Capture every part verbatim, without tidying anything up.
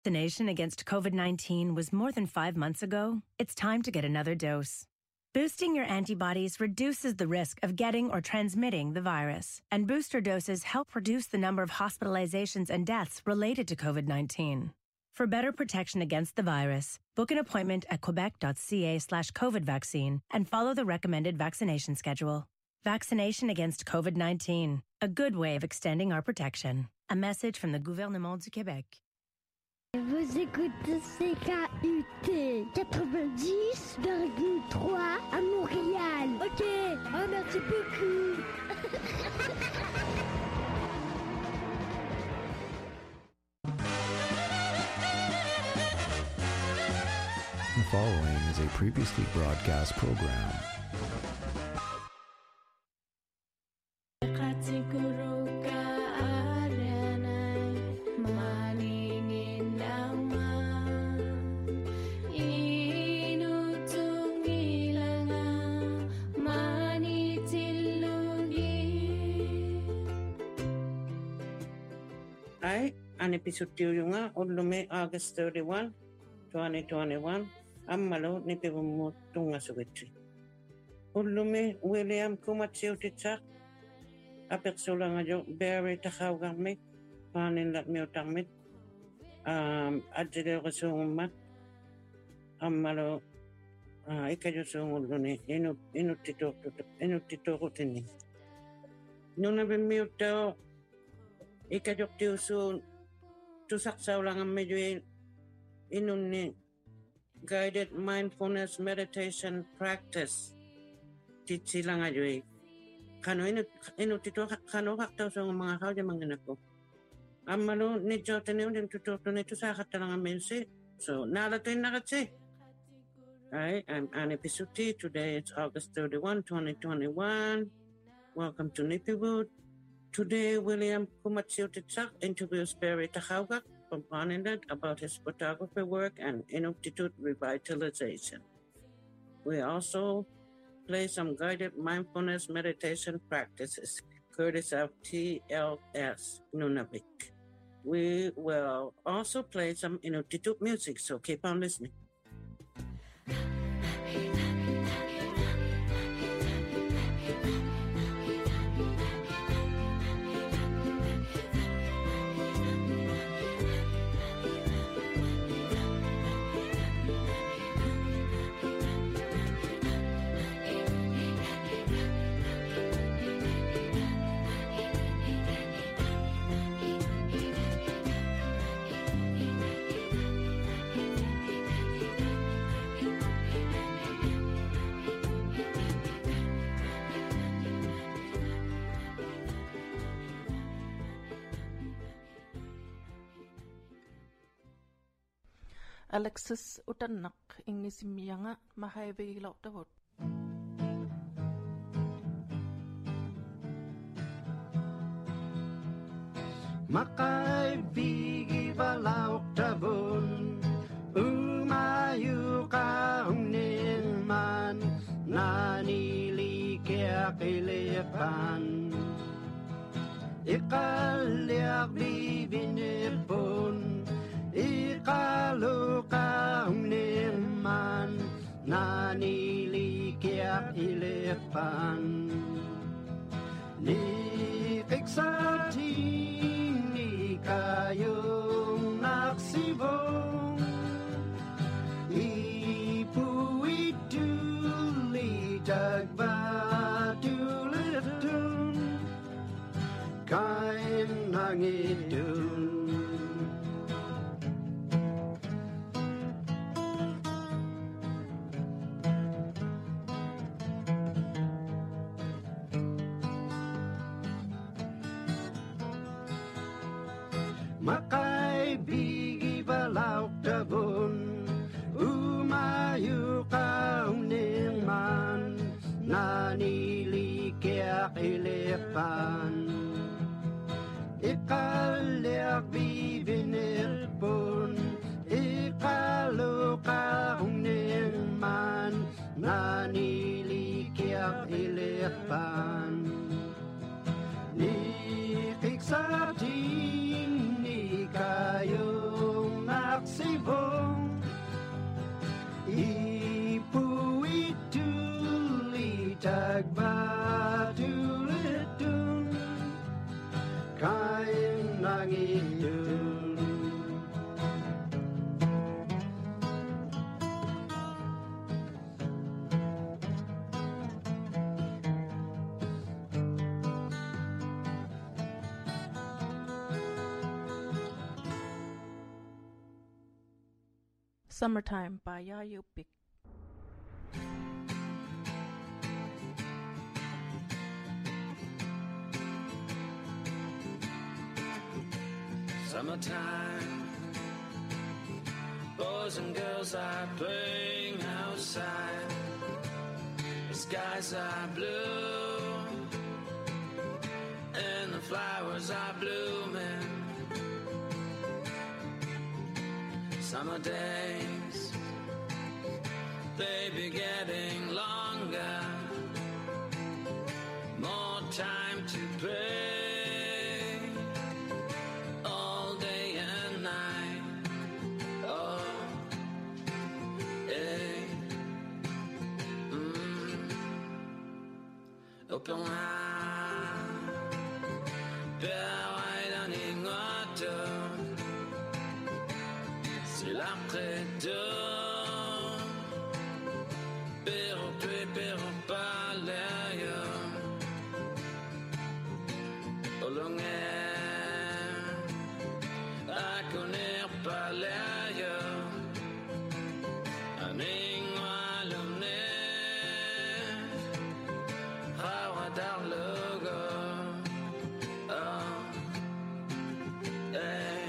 Vaccination against COVID nineteen was more than five months ago, it's time to get another dose. Boosting your antibodies reduces the risk of getting or transmitting the virus, and booster doses help reduce the number of hospitalizations and deaths related to COVID nineteen. For better protection against the virus, book an appointment at quebec.ca slash COVID vaccine and follow the recommended vaccination schedule. Vaccination against COVID nineteen, a good way of extending our protection. A message from the Gouvernement du Québec. Vous écoutez C K U T quatre-vingt-dix virgule trois à Montréal. Ok, oh, merci beaucoup. The following is a previously broadcast program. Ay, an episodio nga ulume August thirty-first, twenty twenty-one, ammalo ni pibumo tunga sugitri. Ulume William Kumatsio Titsak, apeksula nga jo Barry Takawgamit, panin lat miutamit, um, adjede kasungumat, ammalo uh, ikajo sungulune, inu inu tito inu tito kutini. Nuna bimiutao ikajok tiusun tusaksaw lang ang medyo inun ni guided mindfulness meditation practice titsi lang ajoy kano inu inu tito kano haktaw sa mga kao di mga nako amalo ni jote ni udin tututo ni tusakat lang ang mensi so nalatoy nakatsi ay I'm an episode today. It's August thirty-first, twenty twenty-one. Welcome to Nipiwood. Today, William Kumatsio Titsak interviews Barry Takawgak from Panindat about his photography work and Inuktitut revitalization. We also play some guided mindfulness meditation practices, courtesy of T L S Nunavik. We will also play some Inuktitut music, so keep on listening. Alexis utanak ingisimiyanga mahayvigilaw tawot. Makaibigilaw tawon umayu kaungnin man nanilikia kilipan ikalyak bibinipon ikalukaong niman nanilikiak ilipan nikik sa tingin kayong naksibong ipuituli dagbadulitun kain nangidun Makaibigibalaw tabon umayu kaong ningman nanilikiak ilipan ikalyak bibinilpon ikalukaong ningman nanilikiak ilipan nikik sa tingin kayong saksibo Ipu ituli tagbatulitun Kain nangitun Summertime by Yayu Big. Summertime, boys and girls are playing outside. The skies are blue, and the flowers are blooming. Summer days, they be getting longer. More time to play, all day and night. Oh, hey, mm. Open hand, bereiden ingåter. C'est l'après-deux, pero tu et pero pas l'ailleurs. Au long air, à connaître pas l'ailleurs. Un ingwa l'omne, rawa dar logo. Oh, hey.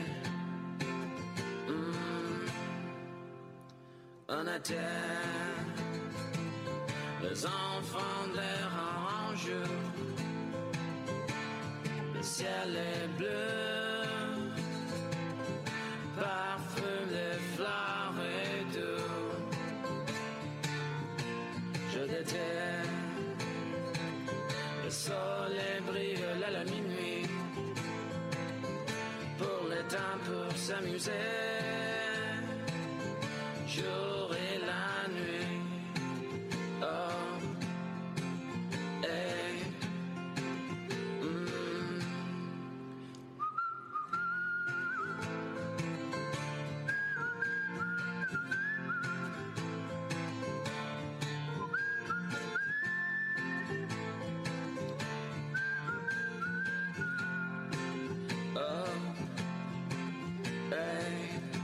On attend les enfants de l'air en jeu. Le ciel est bleu, parfum des fleurs et doux. Je déteste le soleil brille là la minuit. Pour le temps pour s'amuser. Jour et la nuit, oh, hey, mm. Oh, hey.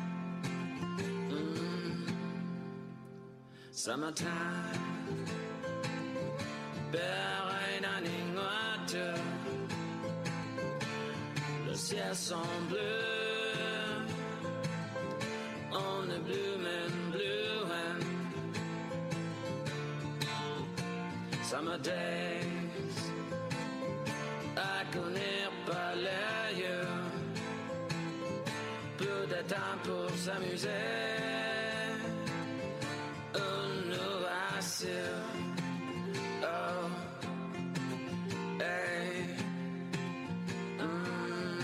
Summertime, bereiden ingåter. Le ciel sont bleu, on est bloomin' blue and summer days, à connaître pas l'ailleurs. Peu de temps pour s'amuser. Oh, hey, mm.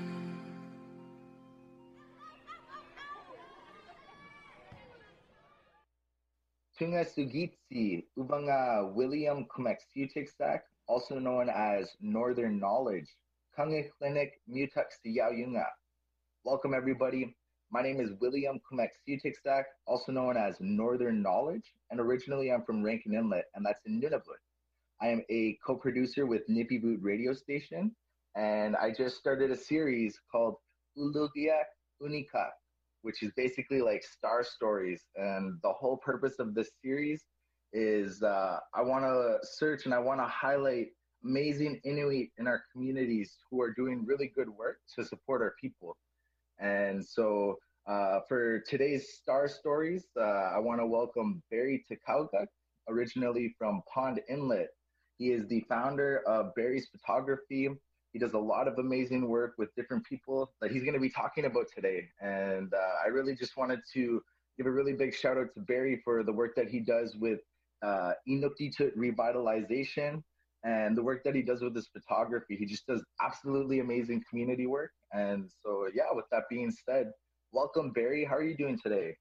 Tunga Sugitsi, Ubanga William Kumaksiutiksak, also known as Northern Knowledge, Kange Clinic Mutak Siyauyunga. Welcome everybody. My name is William Kumaksiutiksak, also known as Northern Knowledge, and originally I'm from Rankin Inlet, and that's in Nunavut. I am a co-producer with Nippy Boot radio station, and I just started a series called Ulugiak Unikak, which is basically like star stories. And the whole purpose of this series is uh, I want to search and I want to highlight amazing Inuit in our communities who are doing really good work to support our people. And so uh, for today's star stories, uh, I want to welcome Barry Takauguk, originally from Pond Inlet. He is the founder of Barry's Photography. He does a lot of amazing work with different people that he's going to be talking about today. And uh, I really just wanted to give a really big shout out to Barry for the work that he does with uh, Inuktitut revitalization and the work that he does with his photography. He just does absolutely amazing community work. And so, yeah, with that being said, Welcome, Barry. How are you doing today?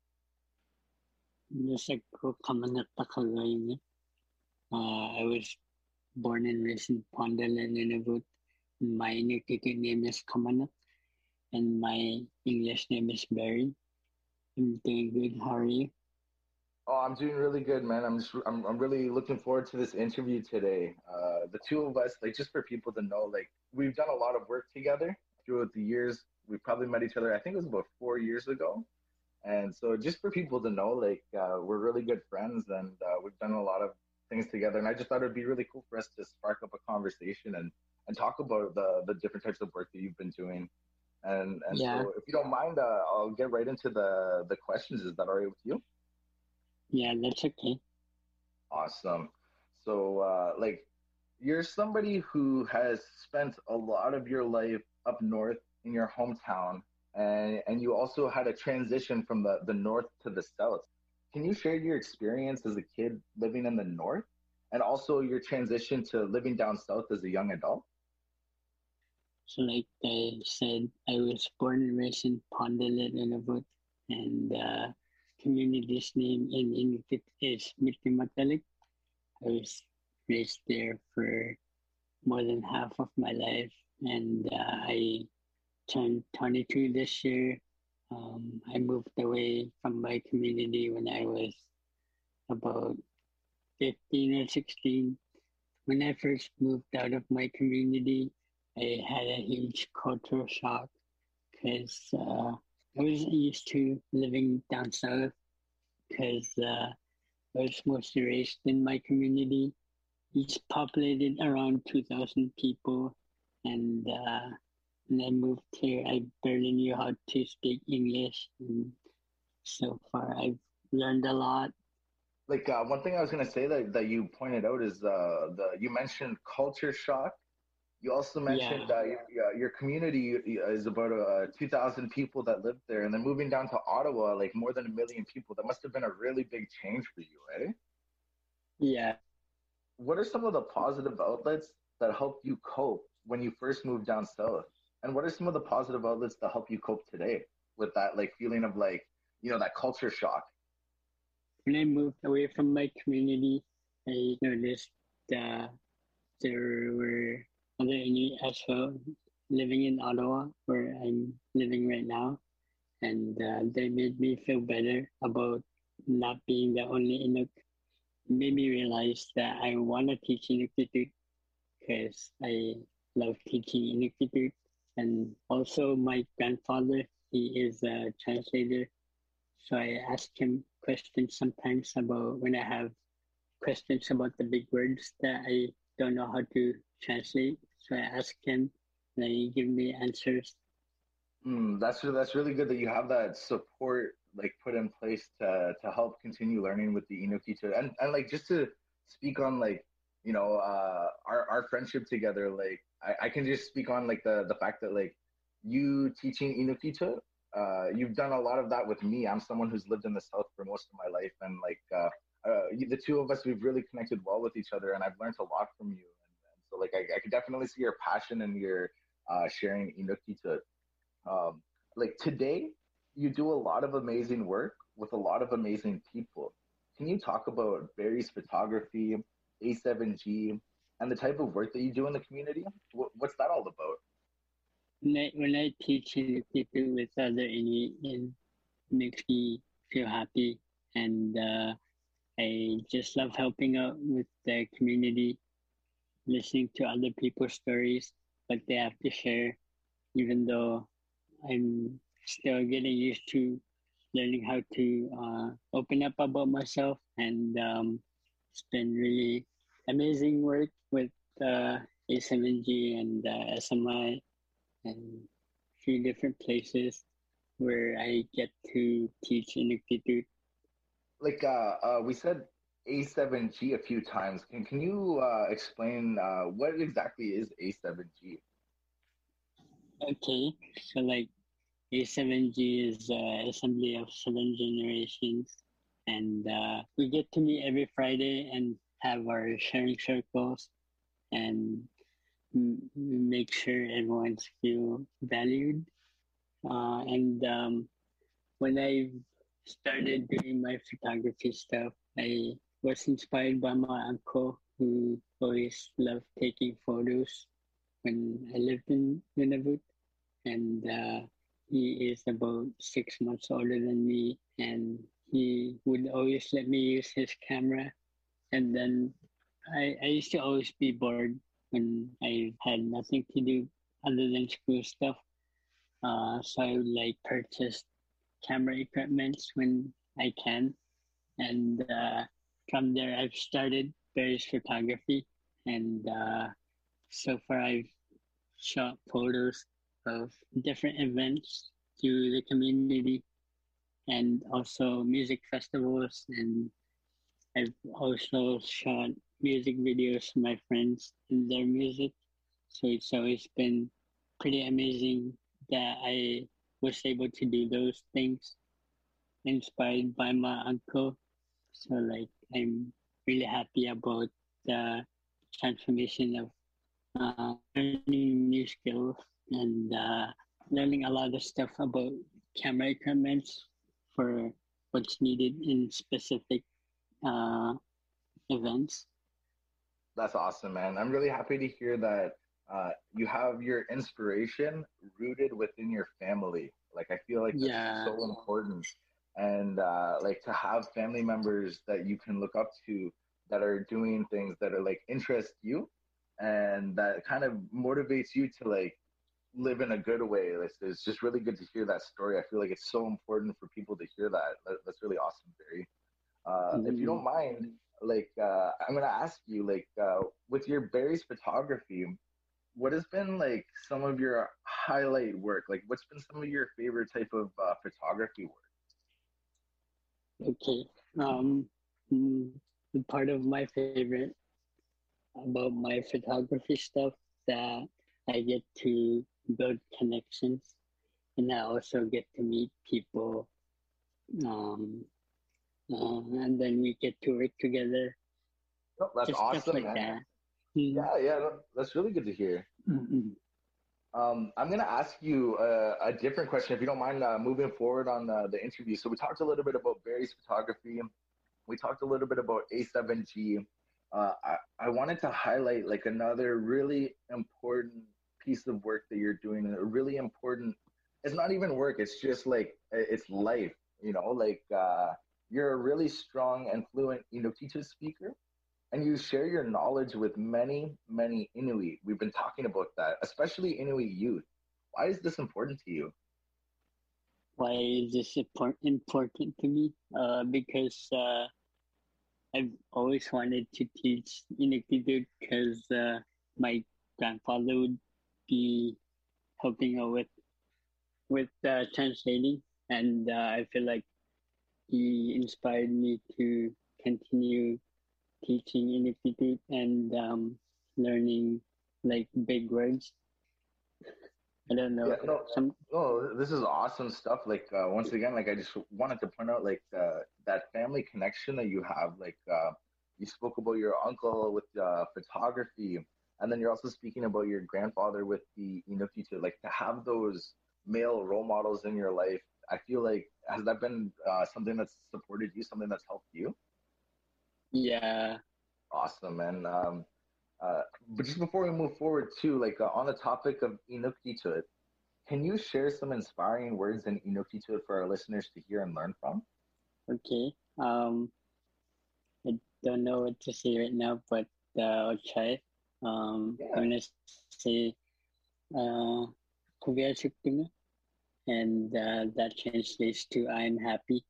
Nasag ko kamanak takagay. Uh, I was born and raised in Pondalan, Nunavut. My Inuktitut name is Kamanak, and my English name is Barry. I'm doing good. How are you? Oh, I'm doing really good, man. I'm just, I'm, I'm really looking forward to this interview today. Uh, the two of us, like, just for people to know, like, we've done a lot of work together throughout the years. We probably met each other, I think it was about four years ago. And so just for people to know, like, uh, we're really good friends and uh, we've done a lot of things together. And I just thought it'd be really cool for us to spark up a conversation and, and talk about the, the different types of work that you've been doing. And, and Yeah. so if you don't mind, uh, I'll get right into the, the questions. Is that all right with you? Yeah, that's okay. Awesome. So, uh, like, you're somebody who has spent a lot of your life up north in your hometown, and and you also had a transition from the, the north to the south. Can you share your experience as a kid living in the north, and also your transition to living down south as a young adult? So, like I said, I was born and raised in Pondalan, Nunavut, and uh, community's name in Inuktitut is Mitimatalik. I was raised there for more than half of my life, and uh, I turned twenty-two this year. Um, I moved away from my community when I was about fifteen or sixteen. When I first moved out of my community, I had a huge cultural shock because uh, I wasn't used to living down south because uh, I was mostly raised in my community. It's populated around two thousand people, and uh, when I moved here, I barely knew how to speak English. And so far, I've learned a lot. Like uh, one thing I was gonna say that, that you pointed out is uh, the you mentioned culture shock. You also mentioned Yeah. uh, your, your community is about uh, two thousand people that live there, and then moving down to Ottawa, like more than a million people. That must have been a really big change for you, right? Yeah. What are some of the positive outlets that helped you cope when you first moved down south? And what are some of the positive outlets that help you cope today with that like feeling of like, you know, that culture shock? When I moved away from my community, I noticed uh, there were other Inuit as well living in Ottawa, where I'm living right now. And uh, they made me feel better about not being the only Inuk. It made me realize that I want to teach Inuktitut because I love teaching Inuktitut. And also my grandfather, he is a translator. So I ask him questions sometimes about when I have questions about the big words that I don't know how to translate. So I ask him and he gives me answers. Mm, that's that's really good that you have that support like put in place to to help continue learning with the Inuktitut and and like just to speak on like you know uh our our friendship together, like I, I can just speak on like the the fact that like you teaching Inuktitut, uh you've done a lot of that with me. I'm someone who's lived in the south for most of my life, and like uh, uh the two of us, we've really connected well with each other, and I've learned a lot from you, and, and so like I, I could definitely see your passion and your uh sharing Inuktitut. Um, like today, you do a lot of amazing work with a lot of amazing people. Can you talk about Barry's photography, A seven G, and the type of work that you do in the community? What, what's that all about? When I, when I teach Inuktitut with other Inuit, it makes me feel happy, and uh, I just love helping out with the community, listening to other people's stories, what they have to share, even though I'm still getting used to learning how to uh, open up about myself, and um, it's been really amazing work with uh, A seven G and uh, S M I and a few different places where I get to teach Inuktitut. Like uh, uh, we said A seven G a few times. Can, can you uh, explain uh, what exactly is A seven G? Okay, so like A seven G is uh, Assembly of Seven Generations, and uh, we get to meet every Friday and have our sharing circles and m- make sure everyone's feel valued. Uh, and um, when I started doing my photography stuff, I was inspired by my uncle who always loved taking photos when I lived in Nunavut. And uh, he is about six months older than me. And he would always let me use his camera. And then I, I used to always be bored when I had nothing to do other than school stuff. Uh, so I would like purchase camera equipments when I can. And uh, from there, I've started various photography. And uh, so far, I've shot photos of different events to the community and also music festivals. And I've also shot music videos for my friends and their music. So it's always been pretty amazing that I was able to do those things inspired by my uncle. So like I'm really happy about the transformation of uh, learning new skills and uh, learning a lot of stuff about camera equipment for what's needed in specific uh, events. That's awesome, man. I'm really happy to hear that uh, you have your inspiration rooted within your family. Like, I feel like that's Yeah. so important. And uh, like to have family members that you can look up to that are doing things that are like interest you and that kind of motivates you to like live in a good way. It's, it's just really good to hear that story. I feel like it's so important for people to hear that. that that's really awesome, Barry. Uh, if you don't mind, like uh, I'm gonna ask you, like uh, with your Barry's photography, what has been like some of your highlight work? Like, what's been some of your favorite type of uh, photography work? Okay. Um, mm, part of my favorite about my photography stuff that I get to build connections and I also get to meet people. Um, uh, and then we get to work together. Oh, that's Just awesome, stuff like man. that. Mm. Yeah, yeah, that- that's really good to hear. Mm-hmm. Um, I'm going to ask you uh, a different question, if you don't mind uh, moving forward on uh, the interview. So we talked a little bit about Barry's photography. We talked a little bit about A seven G. Uh, I, I wanted to highlight like another really important piece of work that you're doing. A really important, it's not even work. It's just like, it's life, you know, like uh, you're a really strong and fluent Inuktitut speaker. And you share your knowledge with many, many Inuit. We've been talking about that, especially Inuit youth. Why is this important to you? Why is this important to me? Uh, because uh, I've always wanted to teach Inuktitut because uh, my grandfather would be helping out with with uh, translating, and uh, I feel like he inspired me to continue teaching Inuktitut and um, learning like big words. I don't know. Yeah, no, Some no, this is awesome stuff. Like uh, once again, like I just wanted to point out like uh, that family connection that you have. Like uh, you spoke about your uncle with uh, photography, and then you're also speaking about your grandfather with the Inuktitut. Like to have those male role models in your life, I feel like has that been uh, something that's supported you, something that's helped you? Yeah. Awesome, man. Um, uh, but just before we move forward, too, like uh, on the topic of Inuktitut, can you share some inspiring words in Inuktitut for our listeners to hear and learn from? Okay. Um, I don't know what to say right now, but uh, I'll try. Um, yeah. I'm gonna say uh, and uh, that translates to "I'm happy."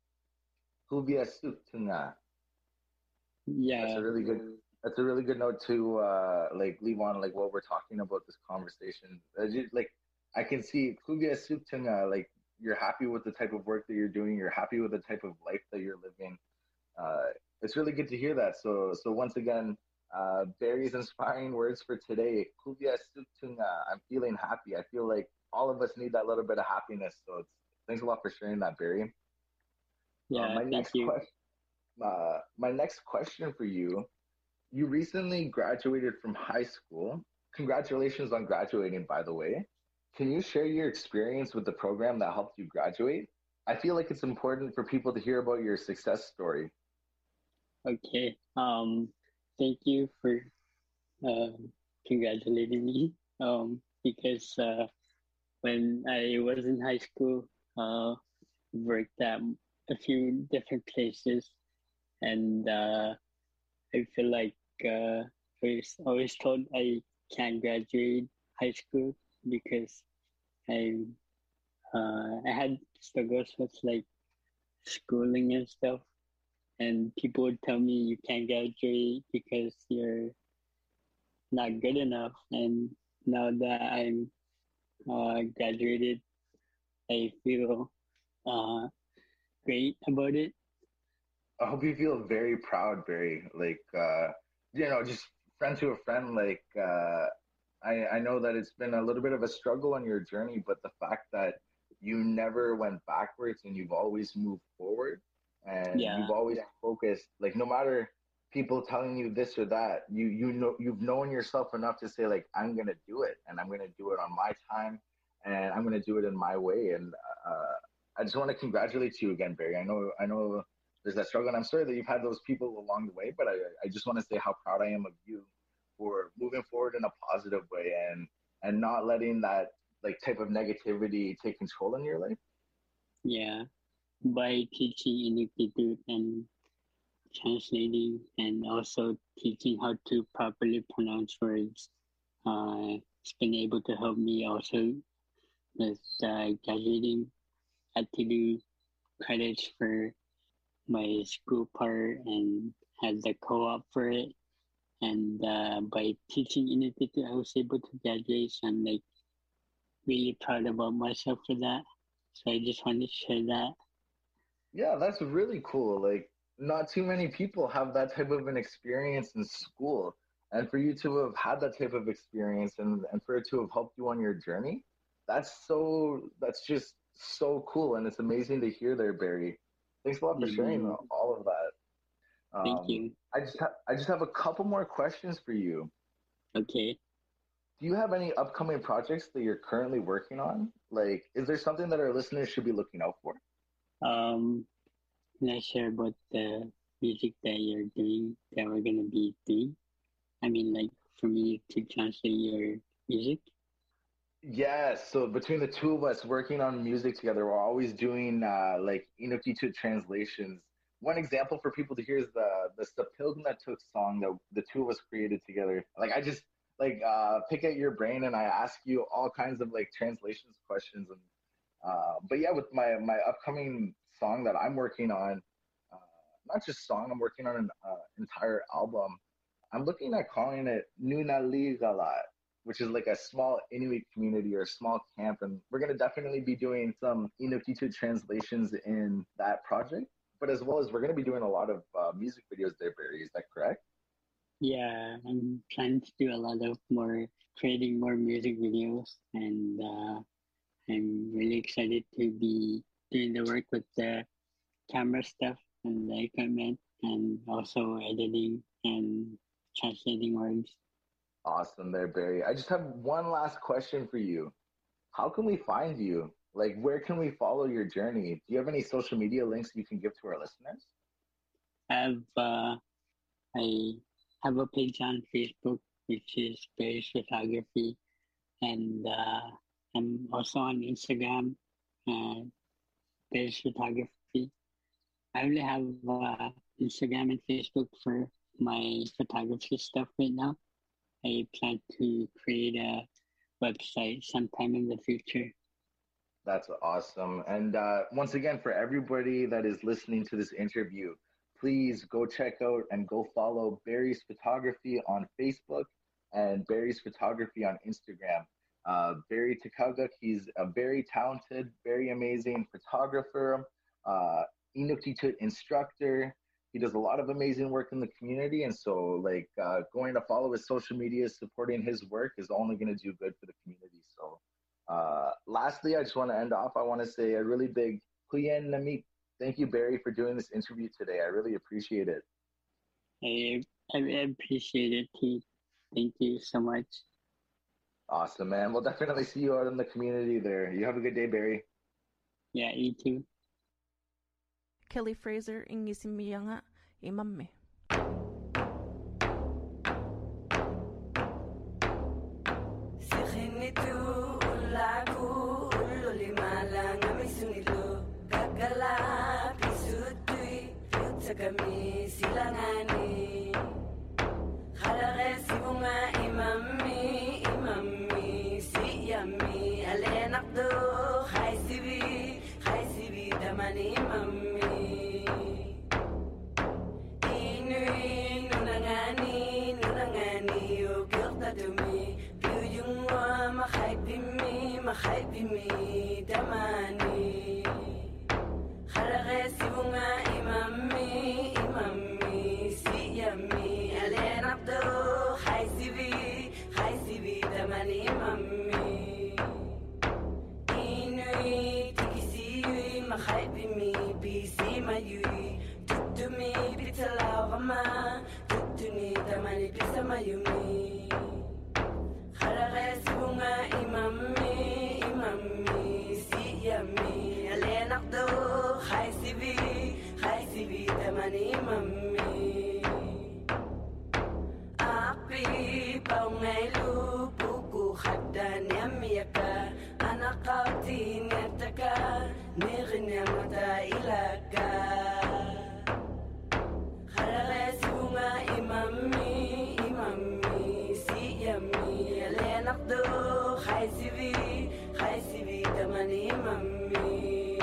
Yeah, that's a really good. That's a really good note to uh, like leave on like what we're talking about this conversation. Just, like I can see like you're happy with the type of work that you're doing. You're happy with the type of life that you're living. Uh, it's really good to hear that. So so once again, uh, Barry's inspiring words for today. I'm feeling happy. I feel like all of us need that little bit of happiness. So it's, thanks a lot for sharing that, Barry. Yeah, uh, my thank next you. question. Uh, my next question for you, you recently graduated from high school. Congratulations on graduating, by the way. Can you share your experience with the program that helped you graduate? I feel like it's important for people to hear about your success story. Okay. Um, thank you for uh, congratulating me. Um, because uh, when I was in high school, uh, worked at a few different places, and uh, I feel like uh, I was always told I can't graduate high school because I uh, I had struggles with like schooling and stuff, and people would tell me you can't graduate because you're not good enough. And now that I'm uh, graduated, I feel uh, great about it. I hope you feel very proud, Barry. Like, uh, you know, just friend to a friend. Like, uh, I I know that it's been a little bit of a struggle on your journey, but the fact that you never went backwards and you've always moved forward, and Yeah, you've always focused. Like, no matter people telling you this or that, you you know you've known yourself enough to say like, I'm gonna do it, and I'm gonna do it on my time, and I'm gonna do it in my way. And uh, I just want to congratulate you again, Barry. I know I know there's that struggle, and I'm sorry that you've had those people along the way, but I I just want to say how proud I am of you for moving forward in a positive way, and and not letting that like type of negativity take control in your life. yeah. By teaching Inuktitut and translating, and also teaching how to properly pronounce words, uh, it's been able to help me also with uh, graduating. Had to do credits for my school part and had the co-op for it. And uh, by teaching Inuktitut, I was able to graduate. So I'm like really proud about myself for that. So I just wanted to share that. Yeah, that's really cool. Like, not too many people have that type of an experience in school. And for you to have had that type of experience, and, and for it to have helped you on your journey, that's so, that's just so cool. And it's amazing to hear there, Barry. Thanks a lot for sharing Mm-hmm. all of that. Thank Um, you. I just ha- I just have a couple more questions for you. Okay. Do you have any upcoming projects that you're currently working on? Like, is there something that our listeners should be looking out for? Um, can I share about the music that you're doing that we're gonna be doing? I mean, like for me to translate your music. Yes. So between the two of us working on music together, we're always doing uh, like Inuktitut translations. One example for people to hear is the the Sapilgnatuk song that the two of us created together. Like I just like uh, pick at your brain and I ask you all kinds of like translations questions. And uh, but yeah, with my my upcoming song that I'm working on, uh, not just song, I'm working on an uh, entire album. I'm looking at calling it Nunaligalat, which is like a small Inuit community or a small camp. And we're going to definitely be doing some Inuktitut translations in that project. But as well as we're going to be doing a lot of uh, music videos there, Barry. Is that correct? Yeah, I'm trying to do a lot of more creating more music videos, and uh, I'm really excited to be doing the work with the camera stuff and the equipment, and also editing and translating words. Awesome there, Barry. I just have one last question for you. How can we find you? Like, where can we follow your journey? Do you have any social media links you can give to our listeners? I have uh, I have a page on Facebook which is Barry's Photography, and uh, I'm also on Instagram, uh, Barry's Photography. I only have uh, Instagram and Facebook for my photography stuff right now. I plan to create a website sometime in the future. That's awesome. And uh, once again, for everybody that is listening to this interview, please go check out and go follow Barry's Photography on Facebook and Barry's Photography on Instagram. Uh, Barry Takaguk, he's a very talented, very amazing photographer, uh, Inuktitut instructor. He does a lot of amazing work in the community. And so, like, uh, going to follow his social media, supporting his work is only going to do good for the community. So, uh, lastly, I just want to end off. I want to say a really big Kuyen Namik. Thank you, Barry, for doing this interview today. I really appreciate it. I, I appreciate it, Keith. Thank you so much. Awesome, man. We'll definitely see you out in the community there. You have a good day, Barry. Yeah, you too. Kelly Fraser ingisimiya nga imamme. Sikhinitu ulaku ululima misunilo gagala pisutui yutsagami silangani kharare sibunga imammi imammi siyami alenakdo khai sibi khai sibi damani imammi inui nunangani nunangani ogirtadumi biyungwa makhaipimi makhaipimi damani kharare sibunga imammi imammi siyami alenakdo khai sibi khai sibi damani imammi inui tikisiui makhaipimi bisi mayui tutumi bitalawama tutuni damani bisamayumi kharare sibunga imammi imammi siyami alenakdo khai sibi khai sibi damani imammi api paungailu buku khaddan yamiyaka anaqati netaka nirnya mata ilaka kharare sibunga imammi imammi siyami alenakdo khai sibi khai sibi damani imammi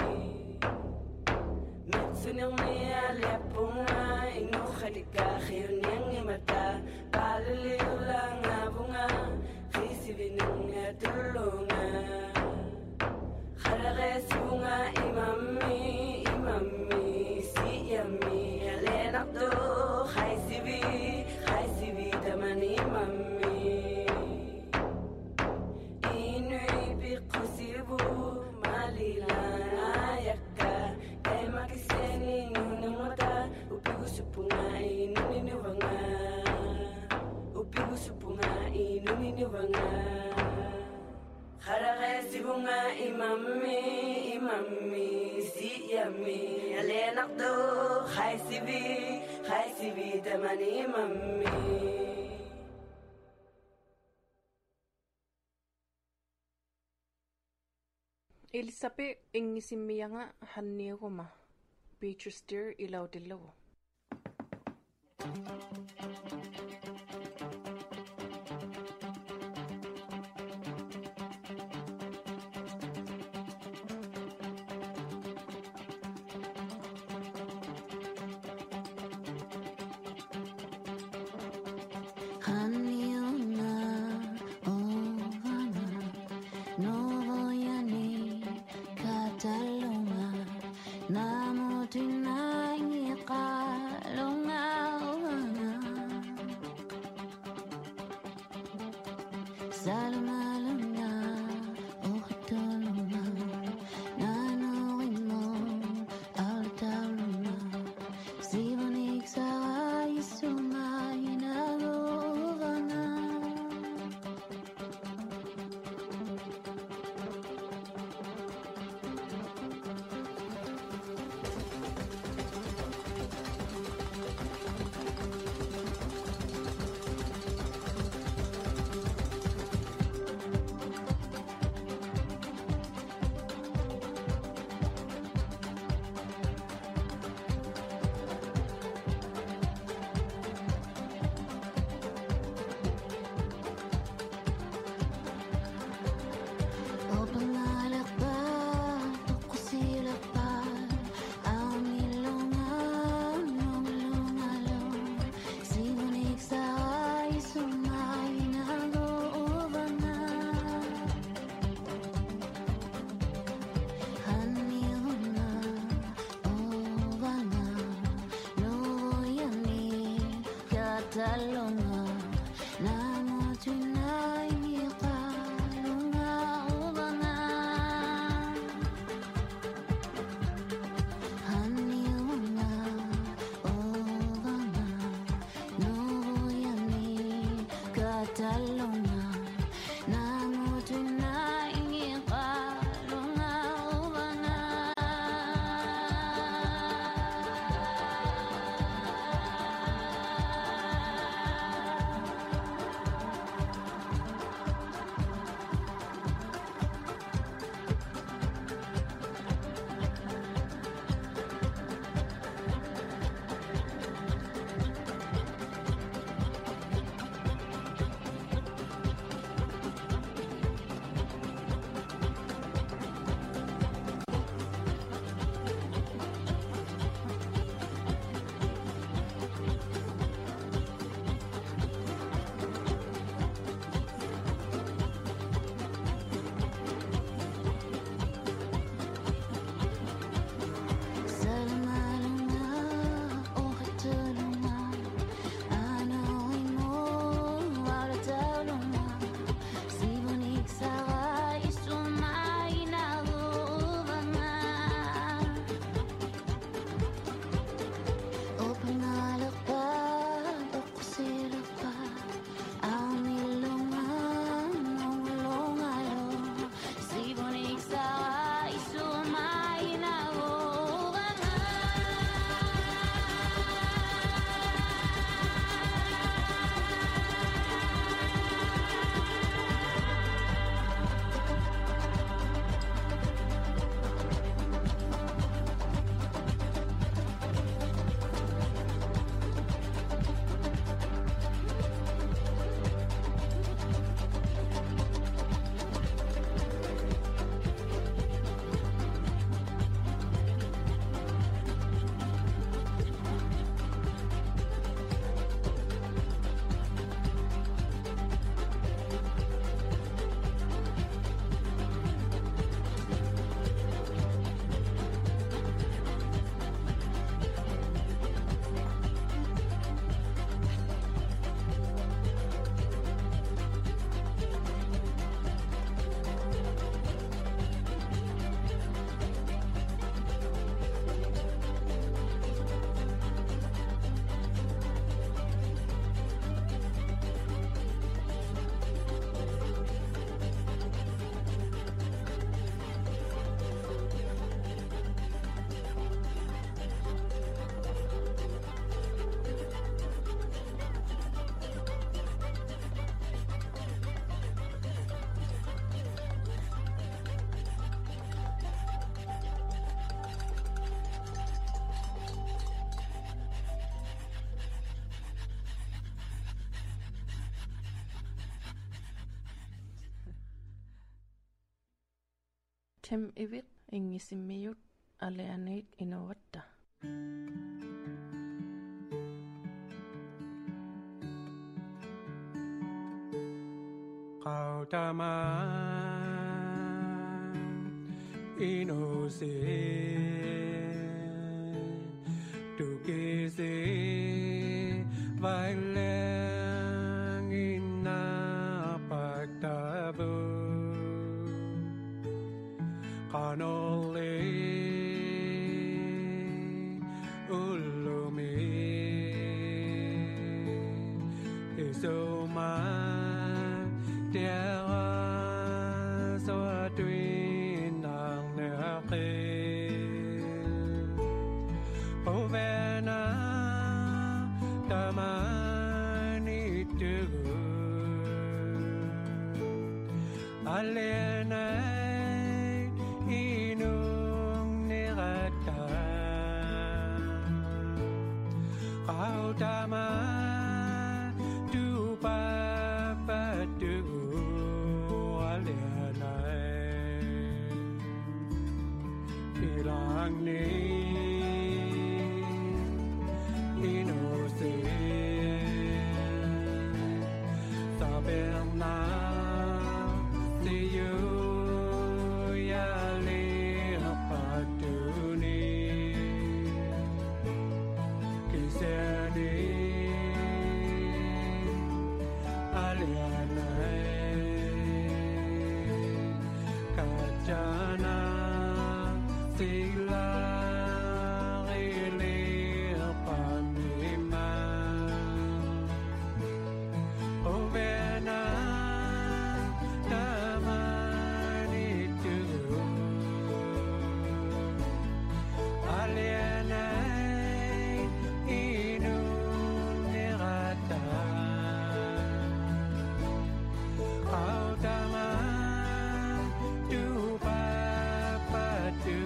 Mitsunilnia lepunga inu khadika khiyunyang imata palililanga bunga khisibininga tulunga kharare sibunga imammi imammi siyami alenakdo khai sibi khai sibi damani imammi inui biqsibu malilana yakka kaima kiseni nunamata upigu supunga inuni wanga upigu supunga inuni wanga kharare sibunga imammi imammi siyami alenakdo khai sibi khai sibi damani imammi Elizabeth ingisimiya nga hanniaguma. Beatrice Steer ilaw dilaw. Talonga, namo tunay ni kalunga ubanga. Hanilunga ubanga, no yami katalonga, namo Tem ivit ingisimiyut aleanit inovatta. Kautaman inose tukise vailang inapagtabo kanole ulumi isoma Terra so twin ang nakil Ovena tamanitu Alienate inung nirata Kau taman Bilang ni inose saberna siyo ya lepaduni kiseni alianai kajana Sila ilir panima Ovena tamanitu Alienai inun nirata Kau taman du papatu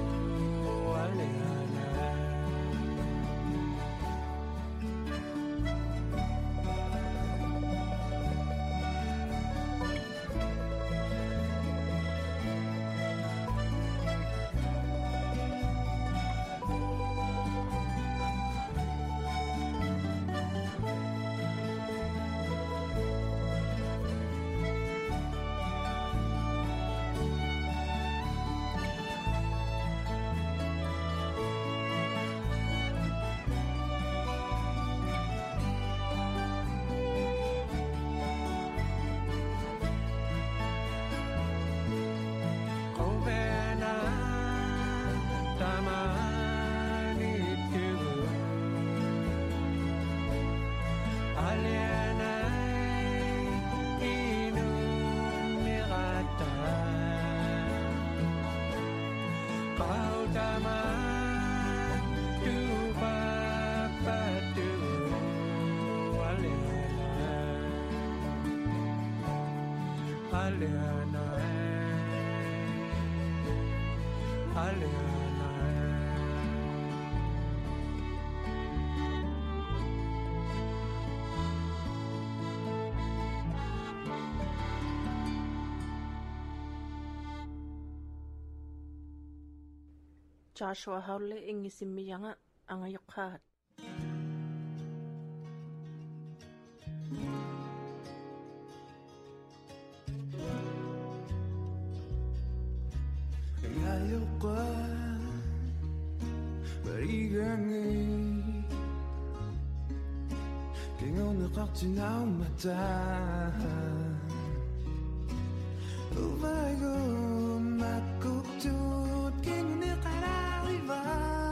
Joshua Howle ingisimiyanga angayokhat. Ayokhat barigangi Kingaw nakakchinaw mata Ubago makukjut Kingaw nakarariba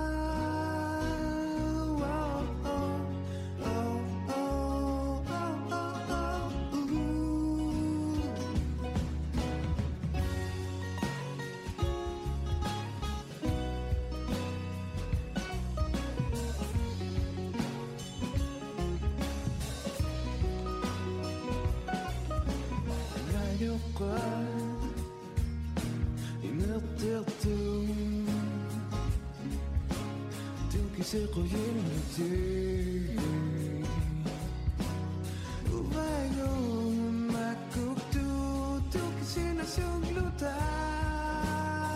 Se koyen mute Ubayo makuktu tu kisina sugluta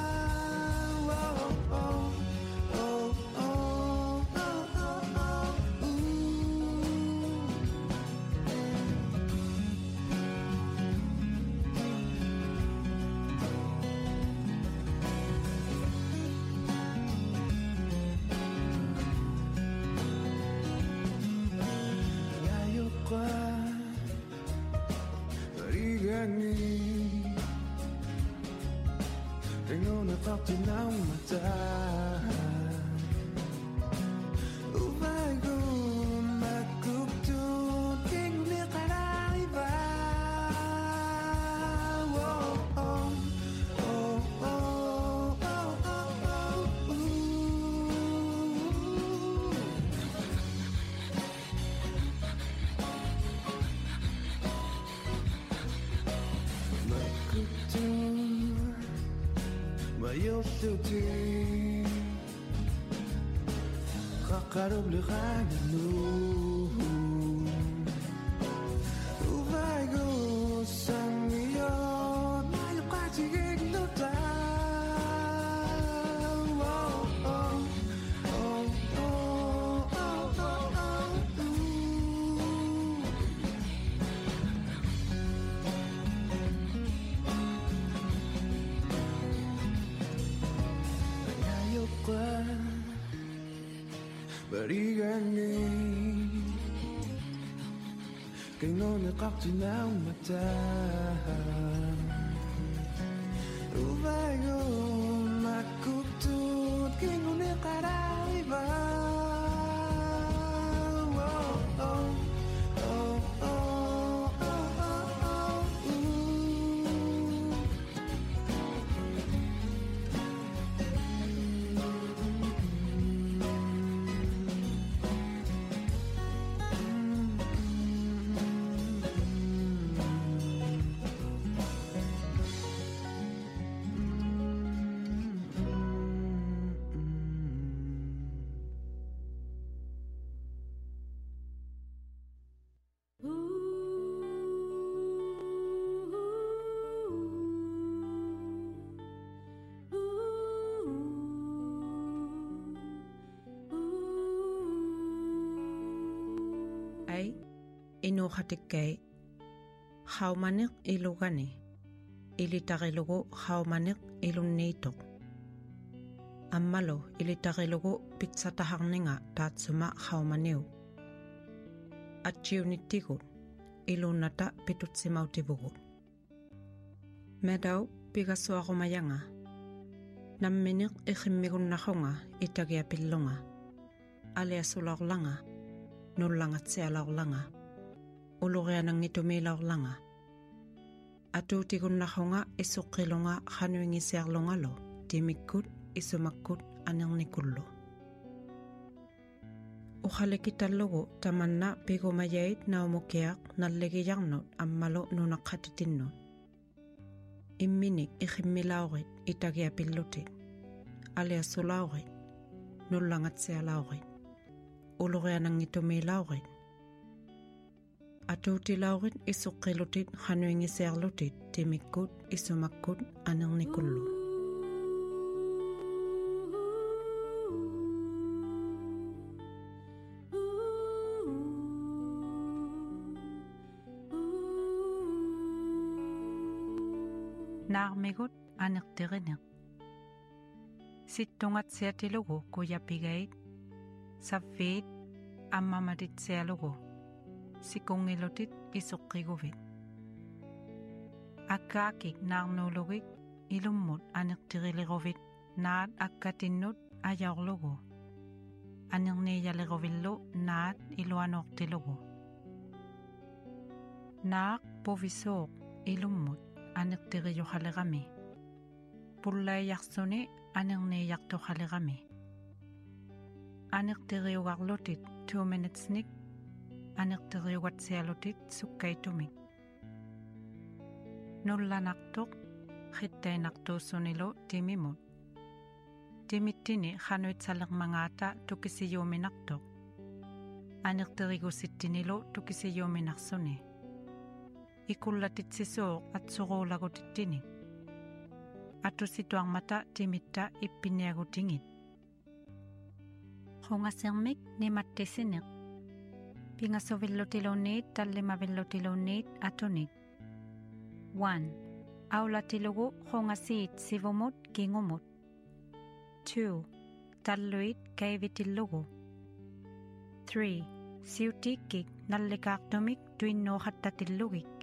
אותי קרוב לך גנוב ובאגו סמיות מה יוקעתי גדלותה Barigani Kay no nakakti ng mata Ubayo makutut Kay no nakaraiba Oh, oh, oh, oh, oh, oh, oh, Ay inuhatikay haumanik ilugani ilitakilugu haumanik ilunnitok ammalo ilitakilugu pitsatahangninga tatsuma haumaniu atchiunittigut ilunata pitutsimautivugul medau pigasuaqumayanga namminik ikhimmigunnakhunga itagiapillunga aliasulaorlanga nullangatsialaorlanga uluqianangitumilaorlanga atuutigunnakhunga isuqqilunga khanuingisiarlungalo timikkut isumakkut anernikullu ukhalikitallugu tamanna pigumayait naumukiaq nalligijarnut ammalo nunaqqatitinnu imminik ikhimmilaorit itagiapillutit aliasulaorit nullangatsialaorit uluqianangitumilaorit atuutilaurit isuqqilutit khanuingisiarlutit timikkut isumakkut anernikullu naarmigut anerterineq sittungatsiatilugu kuyapigait savviit ammamatitsialugu sikungilutit isuqqiguvit akkaakik naarnuulugik ilummut anertiriliruvit naat akkatinnut ajaorlugu anerniiyaliruvillu naat iluanortilugu naaq puvisuuq ilummut anertiriyuqalerami pullaiyarsuni anerniiyartuqalerami anertiriugarlutit two minutesnik anerteriugatsialutit sukkaitumik nullanartuq khittainartuussunilu timimut timittini khanuitsalermangaata tukisiyuuminartuq anerterigusittinilu tukisiyuuminarsuni ikullatitsiisuuq atsuruulagutittini atusituarmata timitta ippiniagutingit qungasermik nimattisineq pingasuvillutiluunniit tallimavillutiluunniit atunit one aulatilugu qungasiit sivumut kingumut two talluit kaivitillugu three siutiikkik nallikaartumik tuinnuuqattatillugik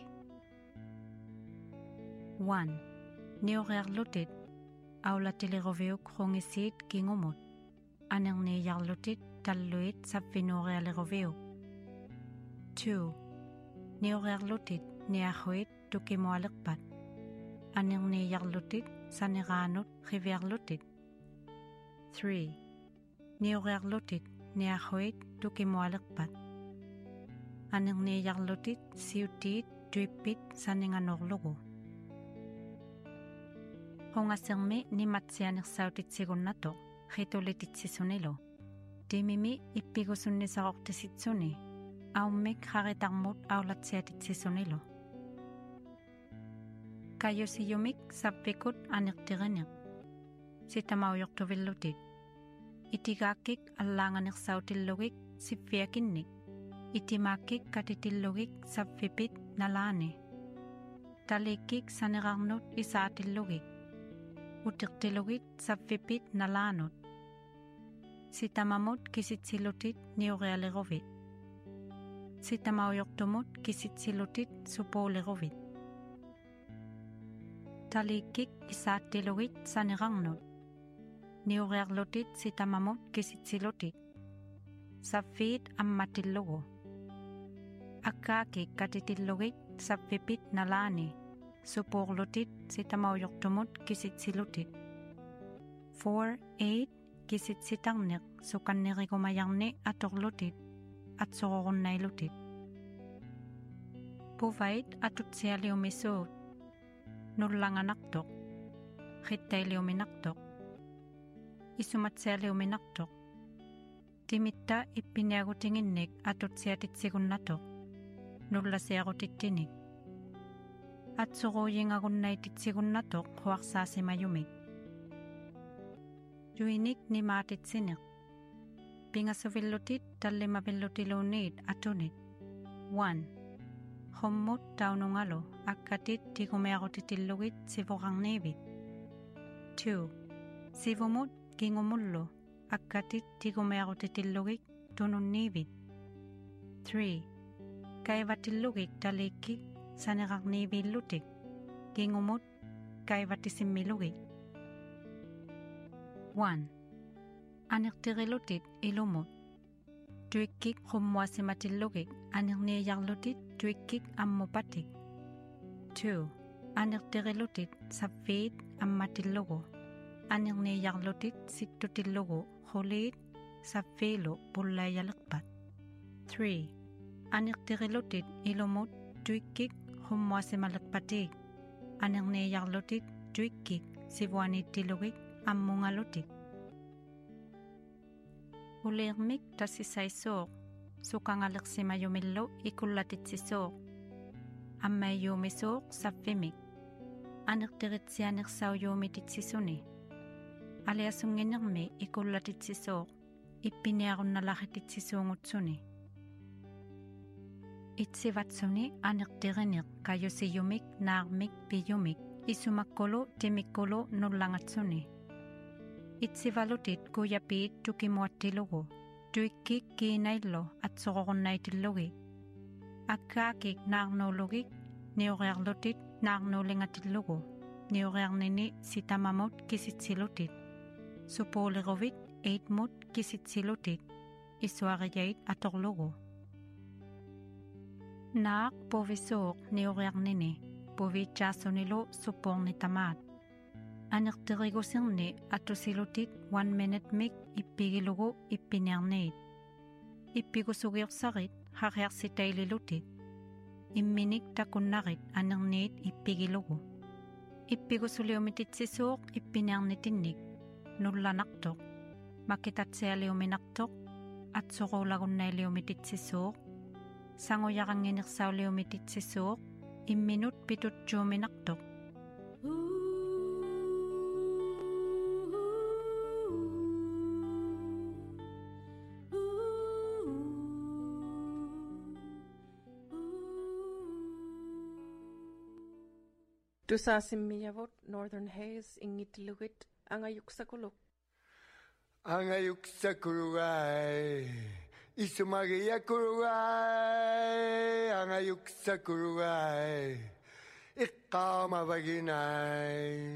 one niuqiarlutit aulatiliruviyuk qungisiit kingumut anerniiyarlutit talluit savvinuurialiruviyuk two niuqiarlutit niarruit tukimualeqpat anerniiyarlutit saneraanut qiviarlutit three niuqiarlutit niarruit tukimualeqpat Qungassermi nimatsianersauutitsigunnato qitulititsisunilo. Timimi ippigusunnisaqortisitsuni. Aummik haritarmut aulatsiatitsisunilo. Kayusiyumik sapvikut anirtiriniq. Sitamaujortuvillutit. Itigakik allaanganersauutillugik siffiakinnik. Itimaakik katitillugik saffipit nalaani. Talikik sanerarnut isaatillugik. Utiqtilugit saffipit nalaanut. Sitamamut kisitsilutit niurealirovit. Sitamaujortumut kisitsilutit supuulirovit. Talikik isaattilugit sanerarnut. Niurearlutit sitamamut kisitsilutit. Saffiit ammatillugu. Akkaakik katitillugit saffipit nalaani. Supuurlutit sitamaujortumut kisitsilutit. four eight kisitsitarniq sukannirigumayarni atorlutit atsororunailutit. Puvait atutsialiumisuut. Nullanganaqtoq. Qittailiuminaqtoq. Isumatsialiuminaqtoq. Timitta ippiniagutinginnik atutsiatitsigunnatoq. Nullasiagutittinik. Atsuruuyingagunnaititsigunnatoq huarsaasimajumik. Juinik nimaatitsineq. Pingassuvillutit tallimapillutiluunniit atunit. one. Hummut taunungalu akkatit tigumiaqutitillugit sivuqarniivit. two. Sivumut kingumullu akkatit tigumiaqutitillugik tununniivit. three. Kaivatillugik talikkik saneqarniiviillutik. Kingumut kaivatissimmilugik. one. Anirtirilutit ilumut. Tuikkik qummuassimatillugik anirniiyarlutit tuikkik ammupatik. two. Anirtirilutit saffiit ammatillugu. Anirniiyarlutit sittutillugu quliit saffiilu pullaiyaliqpat. three. Anirtirilutit ilumut tuikkik qummuassimaliqpatik. Anirniiyarlutit tuikkik sivuaniittillugik ammungalutik. Uliirmik tassissaissuuq sukangaliqsimayumillu ikullatitsisoq. Ammaiyuumisuuq saffimik. Anirtiritsianersauyuumititsisuni. Aliasunginermi ikullatitsisoq ippiniarunnalarititsisuungutsuni. Itsivatsuni anirtiriniq kayusiyumik naarmik piyumik isumakkulu timikkulu nullangatsuni. Itsivalutit kuyapiit tukimuattilugu. Tuikkik kiinaillu atsororunnaitillugik. Akkaakik naarnuulugik niurearlutit naarnuulingatillugu. Niurearnini sitamamut kisitsilutit. Supuuliruvit eitmut kisitsilutit. Isuariyait atorlugu. Naaq puvisuuq niurearnini. Puvitjaassunilu suppuornitamaat. Anirtirigusirni atusilutit one minute mik ippigilugu ippiniarniit. Ippigusugiorsarit hariarsitaililutit. Imminik takunnarit anirniit ippigilugu. Ippigusuliumititsisuuq ippiniarnitinnik. Nullanaqtoq. Makitatsialiuminaqtoq. Atsoruulagunnailiumititsisuuq. Sanguyaranginersauliumititsisuuq. Imminut pitutjuuminaqtoq. Tusaasimmiavut Northern Haze ingitlugit angayuksakuluk. Angayuksakurugai. Isumagiyakurugai. Angayuksakurugai. Iqqamabaginai.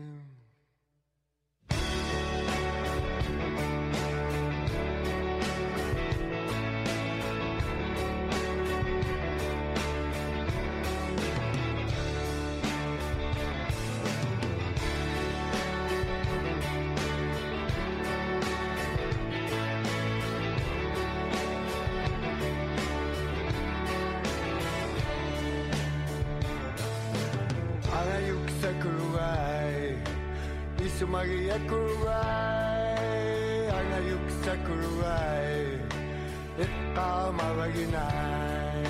Angayuksakurugai. magia kuruai ana yuksa kuruai eka mawaginai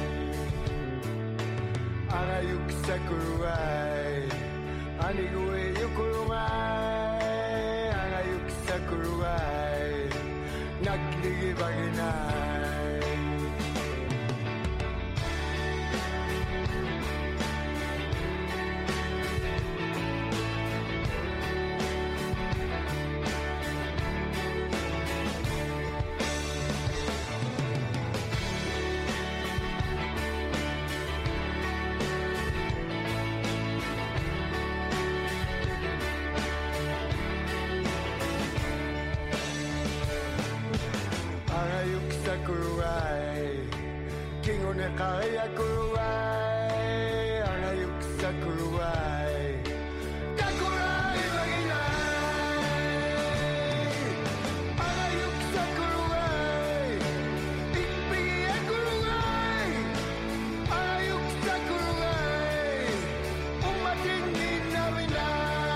ana yuksa kuruai ani gue yukurumai ana yuksa kuruai nakligi baginai Kaya kuruai, ana yuksa kuruai, kakurai baginai, ana yuksa kuruai, ikpigi kuruai, ana yuksa kuruai, umatin ninawinai.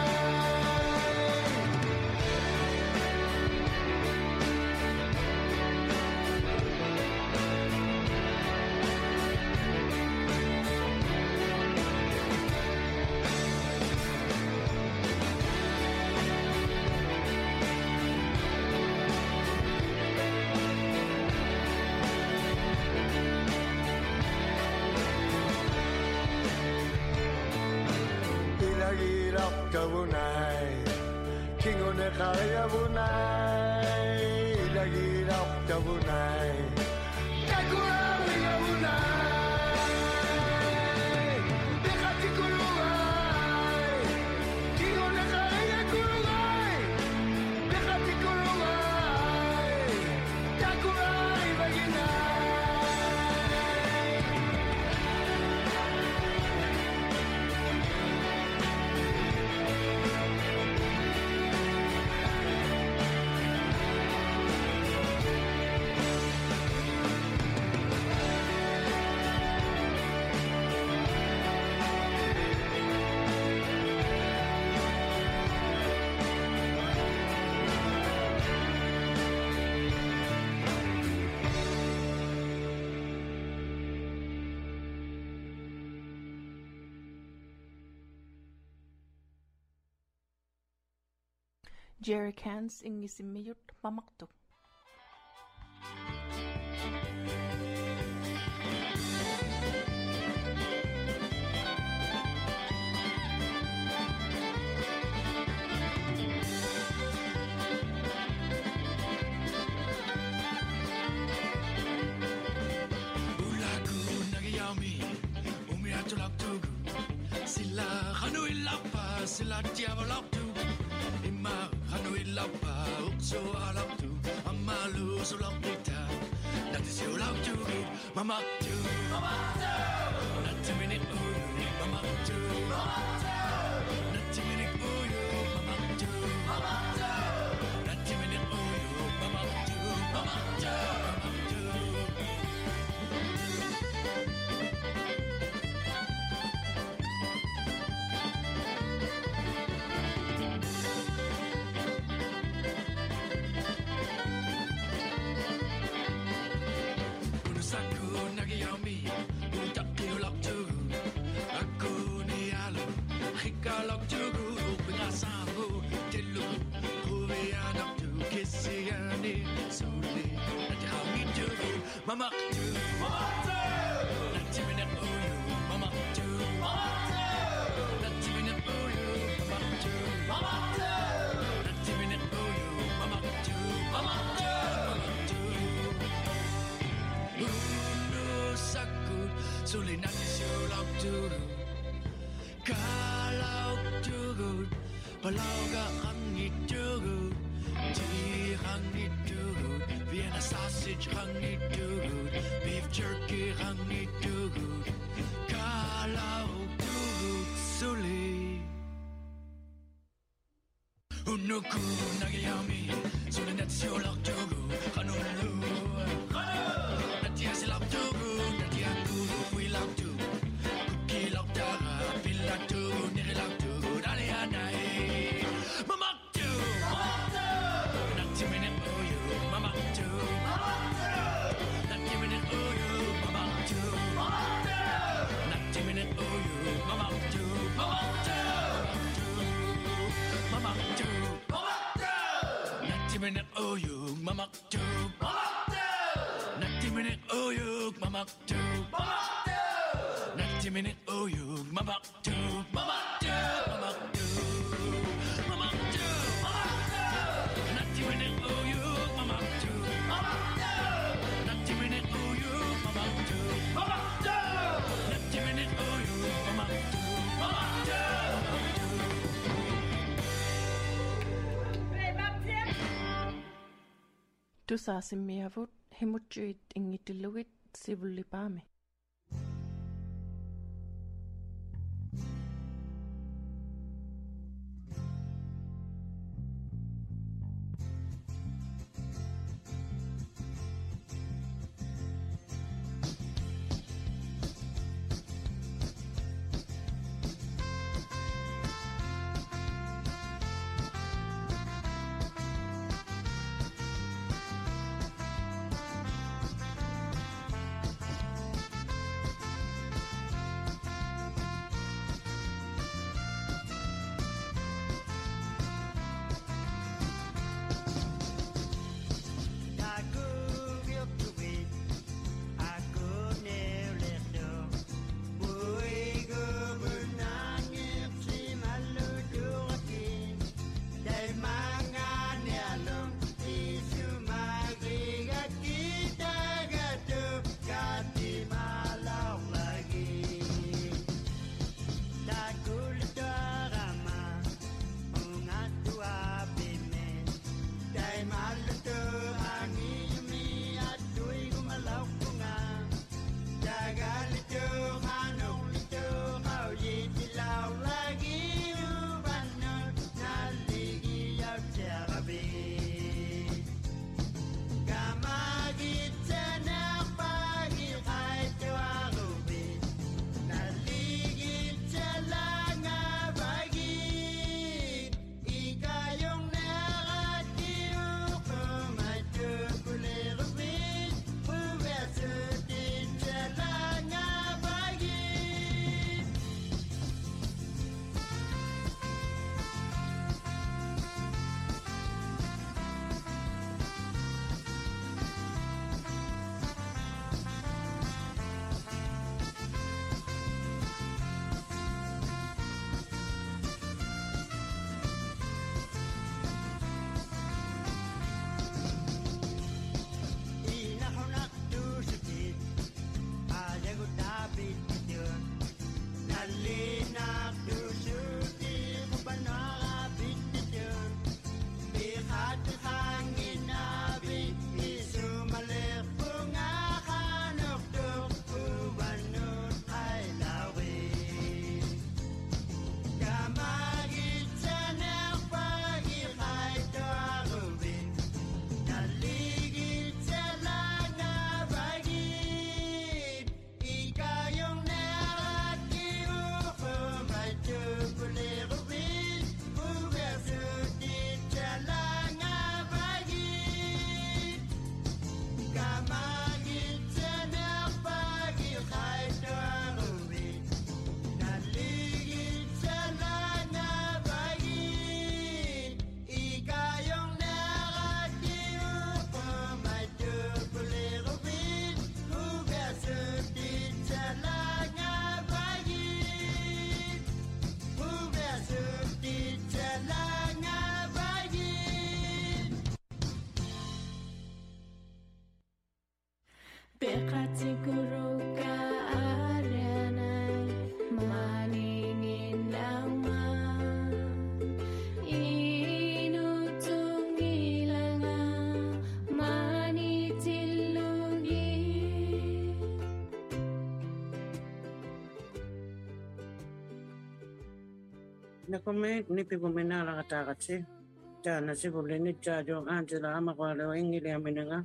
Bunai, kingone kaya bunai, lagi rap bunai, kakurang bunai, dekati kuruai, kingone kaya kuruai, dekati kuruai, kakurang baginai. Jerry Cans ingisimiyut mamakto. Ulaku nagayami umiatulaktugu sila kanu ilapa sila diabolaktu ima kanu ilapa ukso alaktu amalu sulakita nati sulaktu mamaktu mamaktu nati minit uyu mamaktu mamaktu nati minit uyu mamaktu mamaktu nati minit uyu mamaktu mamaktu Mama, do, mama, do. Not two minute uyu, mama, do, mama, do. Not two minute uyu, mama, do, mama, do. Not two minute uyu, mama, do, mama, do, mama, do. Uno sakut, sulit nanti sulap dulu. Kalau jugut, palau gak angit jugut, di angit jugut. Vienna sausage hangi dude, beef jerky hangi dude, kalau dude suli. Unuku nagiyami, suli net siolak dude, kanulu, kanu, natia silap dude, natia dude, wilak dude, cookie lak dara, pilak dude, nirilak dude, alianai, mamak dude. mamak tu, mamak tu. Nanti minit uyuk, mamak tu, mamak tu. Nanti minit uyuk, mamak tu, mamak tu, mamak tu, mamak tu, mamak tu. Nanti minit uyuk, mamak tu, mamak tu. Nanti minit uyuk, mamak tu, mamak tu. Nanti minit uyuk, mamak tu, mamak tu, mamak tu. Tusaasimmiavut himutsuit ingitilugit sivullipaami. Nakome nipi bumena la katagati. Tana sibule ni chajo Angela amakwalo ingili aminanga.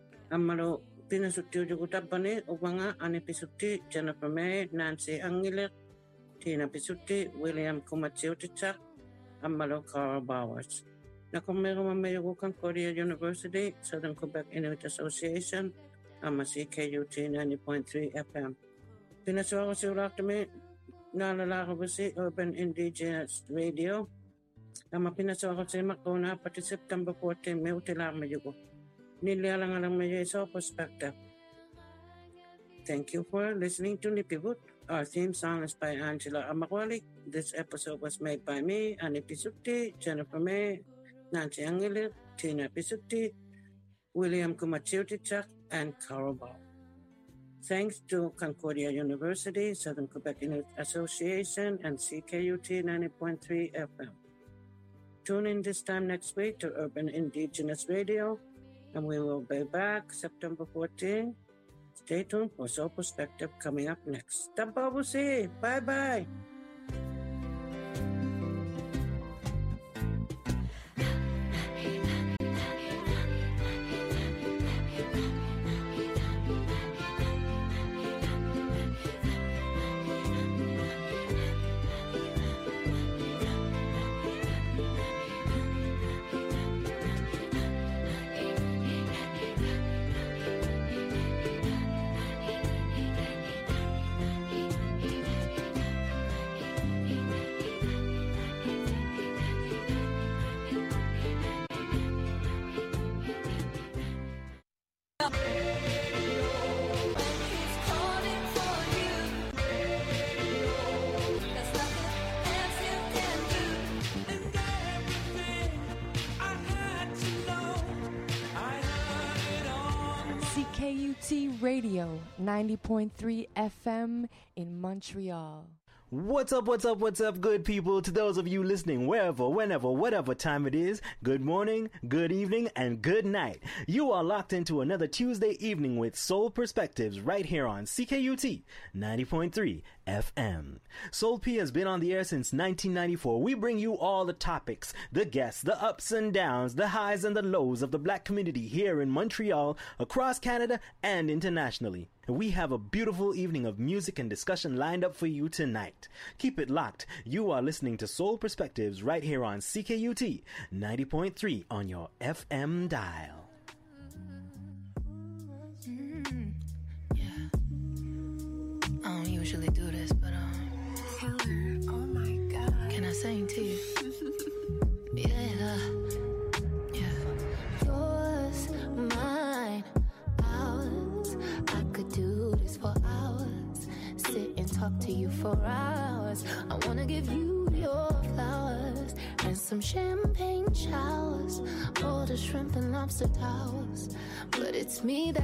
Amalo pinasutti jukutapane ubanga anipisutti Jennifer May Nancy Angile Tina Pisutti William Kumatsiotitsak Amalo Carl Bowers. Nakome mamayugo Concordia University Southern Quebec Inuit Association ama C K U T ninety point three F M. Pinasuako si Ulatame Nalalako si Urban Indigenous Radio. Ama pinasuako si Makona pati September fourteenth may utila mayugo. Nilialang-alang medyo Soul Perspective. Thank you for listening to Nipibut. Our theme song is by Angela Amakwalik. This episode was made by me, Annie Pisuti, Jennifer May, Nancy Angelit, Tina Pisuti, William Kumachiutichak, and Carol Ball. Thanks to Concordia University, Southern Quebec Inuit Association, and C K U T ninety point three F M. Tune in this time next week to Urban Indigenous Radio, and we will be back September fourteenth. Stay tuned for Soul Perspective coming up next. Tababusi! Bye-bye! C K U T Radio, ninety point three F M in Montreal. What's up, what's up, what's up, good people? To those of you listening, wherever, whenever, whatever time it is, good morning, good evening, and good night. You are locked into another Tuesday evening with Soul Perspectives right here on C K U T ninety point three F M. Soul P has been on the air since nineteen ninety-four. We bring you all the topics, the guests, the ups and downs, the highs and the lows of the black community here in Montreal, across Canada, and internationally. We have a beautiful evening of music and discussion lined up for you tonight. Keep it locked. You are listening to Soul Perspectives right here on C K U T ninety point three on your F M dial. Mm, yeah. I don't usually do this, but um, Killer, oh my god, can I sing to you? Yeah, yeah. Yours, mine, ours. I could do this for hours. Sit and talk to you for hours. I wanna give you your flowers and some champagne showers, all the shrimp and lobster towers. But it's me that